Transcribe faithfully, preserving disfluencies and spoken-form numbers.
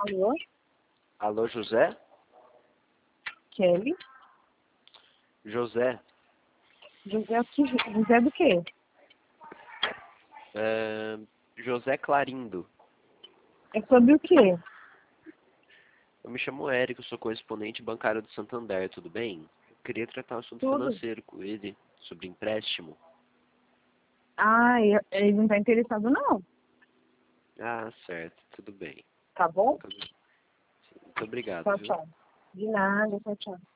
Alô? Alô, José? Kelly? José, José o que? José do quê? é, José Clarindo. É sobre o quê? Eu me chamo Érico, sou correspondente bancário do Santander, tudo bem? Eu queria tratar um assunto Tudo. financeiro com ele, sobre empréstimo. Ah, eu- ele não tá interessado não. Ah, certo, tudo bem. Tá bom? Muito obrigado, Tchau, viu? tchau. De nada, tchau, tchau.